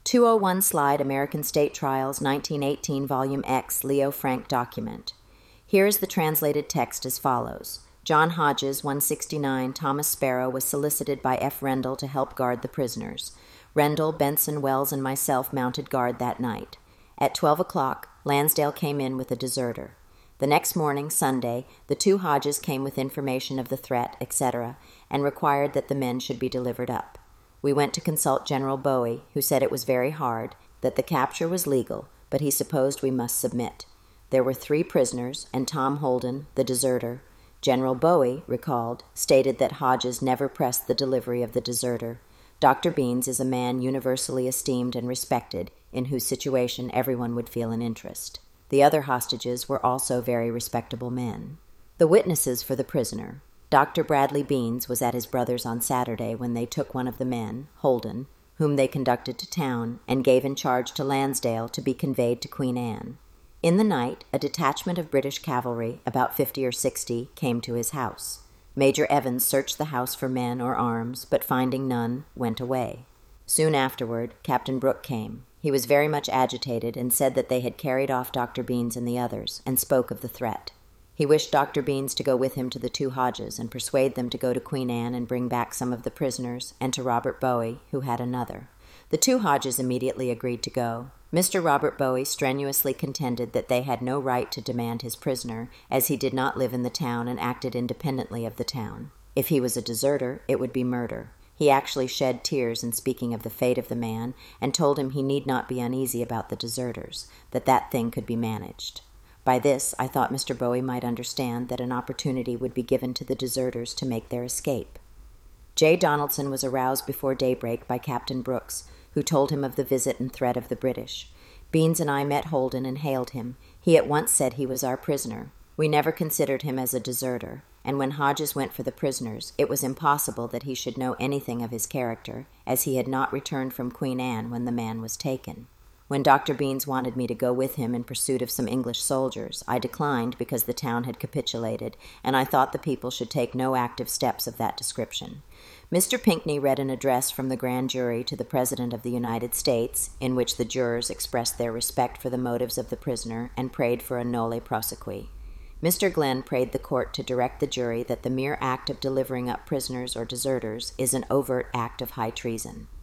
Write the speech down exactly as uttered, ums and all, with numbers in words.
two oh one Slide American State Trials, nineteen eighteen, Volume X, Leo Frank document. Here is the translated text as follows. John Hodges, one sixty-nine, Thomas Sparrow, was solicited by F. Rendell to help guard the prisoners. Rendell, Benson, Wells, and myself mounted guard that night. At twelve o'clock, Lansdale came in with a deserter. The next morning, Sunday, the two Hodges came with information of the threat, et cetera, and required that the men should be delivered up. We went to consult General Bowie, who said it was very hard, that the capture was legal, but he supposed we must submit. There were three prisoners, and Tom Holden, the deserter. General Bowie, recalled, stated that Hodges never pressed the delivery of the deserter. Doctor Beans is a man universally esteemed and respected, in whose situation everyone would feel an interest. The other hostages were also very respectable men. The witnesses for the prisoner. Doctor Bradley Beans was at his brother's on Saturday when they took one of the men, Holden, whom they conducted to town, and gave in charge to Lansdale to be conveyed to Queen Anne. In the night, a detachment of British cavalry, about fifty or sixty, came to his house. Major Evans searched the house for men or arms, but finding none, went away. Soon afterward, Captain Brooke came. He was very much agitated and said that they had carried off Doctor Beans and the others, and spoke of the threat. He wished Doctor Beans to go with him to the two Hodges and persuade them to go to Queen Anne and bring back some of the prisoners, and to Robert Bowie, who had another. The two Hodges immediately agreed to go. Mister Robert Bowie strenuously contended that they had no right to demand his prisoner, as he did not live in the town and acted independently of the town. If he was a deserter, it would be murder. He actually shed tears in speaking of the fate of the man, and told him he need not be uneasy about the deserters, that that thing could be managed. By this, I thought Mister Bowie might understand that an opportunity would be given to the deserters to make their escape. J. Donaldson was aroused before daybreak by Captain Brooks, who told him of the visit and threat of the British. Beans and I met Holden and hailed him. He at once said he was our prisoner. We never considered him as a deserter, and when Hodges went for the prisoners, it was impossible that he should know anything of his character, as he had not returned from Queen Anne when the man was taken. When Doctor Beans wanted me to go with him in pursuit of some English soldiers, I declined because the town had capitulated, and I thought the people should take no active steps of that description. Mister Pinckney read an address from the grand jury to the President of the United States, in which the jurors expressed their respect for the motives of the prisoner and prayed for a nolle prosequi. Mister Glenn prayed the court to direct the jury that the mere act of delivering up prisoners or deserters is an overt act of high treason.